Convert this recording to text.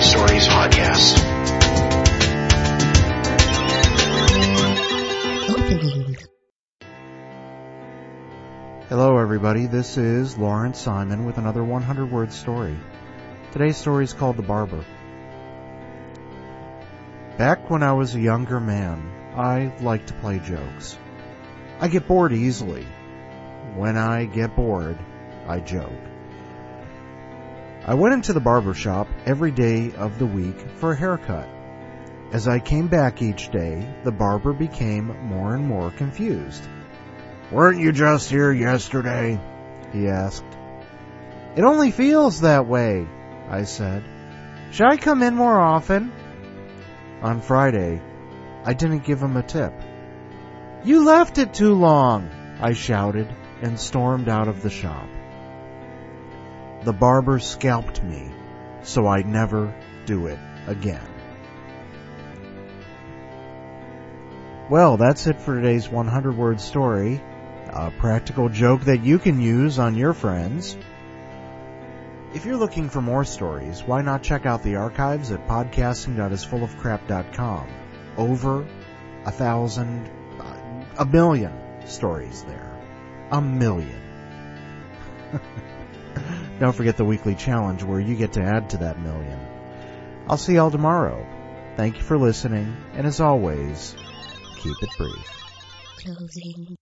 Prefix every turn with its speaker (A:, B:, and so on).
A: Stories podcast.
B: Hello everybody, this is Lawrence Simon with another 100-word story. Today's story is called The Barber. Back when I was a younger man, I liked to play jokes. I get bored easily. When I get bored, I joke. I went into the barber shop every day of the week for a haircut. As I came back each day, the barber became more and more confused. "Weren't you just here yesterday?" he asked. "It only feels that way," I said. "Should I come in more often?" On Friday, I didn't give him a tip. "You left it too long," I shouted and stormed out of the shop. The barber scalped me, so I'd never do it again. Well, that's it for today's 100-word story. A practical joke that you can use on your friends. If you're looking for more stories, why not check out the archives at podcasting.isfullofcrap.com. Over 1,000, a million stories there. A million. Don't forget the weekly challenge where you get to add to that million. I'll see y'all tomorrow. Thank you for listening, and as always, keep it brief.
C: Closing